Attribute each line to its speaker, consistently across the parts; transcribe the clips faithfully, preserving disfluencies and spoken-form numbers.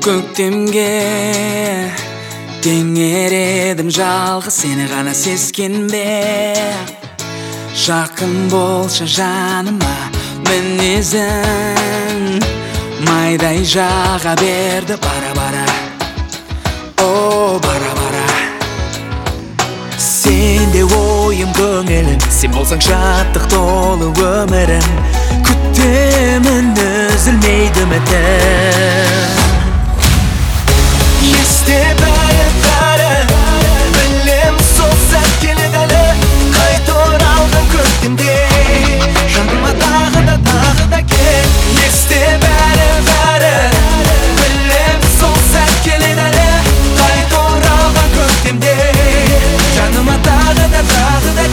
Speaker 1: Көктемге теңер жалғыз, сені ғана сескенбе. Жақын болшы жаныма мінезің, майдай жаға берді бара-бара, о бара-бара. Сенде ойым көңілім, сен болсаң шаттық толы өмірім. Күтемін үзілмейді үмітім. Есте бәрі-бәрі, білем сол сәт келеді әлі. Қайта оралған көктемде, жаныма тағы да тағы да кел. Есте бәрі-бәрі, білем сол сәт келеді әлі. Қайта оралған көктемде, жаныма тағы да тағы да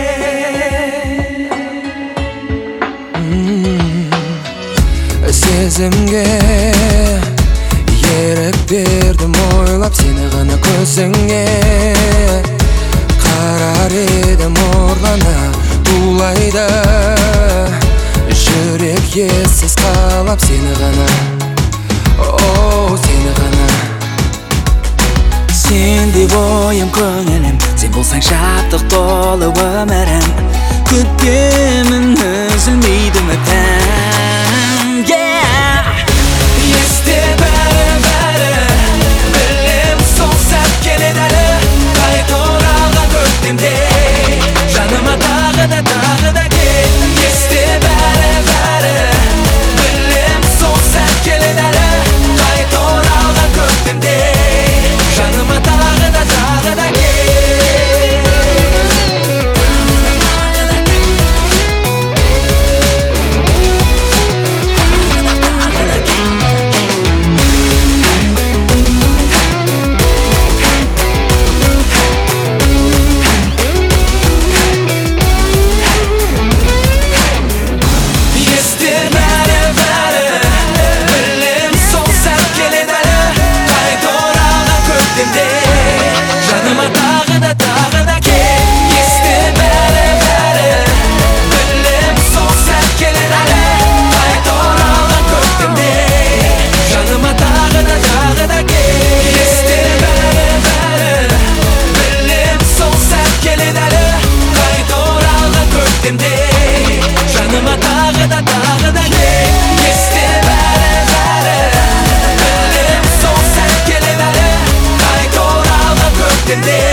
Speaker 1: кел. Сезімге ерік бердім ойлап сені ғана көзіңе. Қарар едім орлана тулайды, жүрек ессіз қалап сені ғана, о сені ғана. Сенде ойым көңілім, сен болсаң шаттық толы өмірім. Күтемін үзілмейді үмітім, yeah! Есте бәрі-бәрі, білем сол сәт келеді әлі. Қайта оралған көктемде, жаныма тағы да тағы да кел. Есте бәрі-бәрі, білем сол сәт келеді әлі. Қайта оралған көктемде, жаныма тағы да тағы да кел. Жаныма тағы да тағы да кел. Есте бәрі-бәрі, білем сол сәт келеді әлі. Қайта оралған көктемде,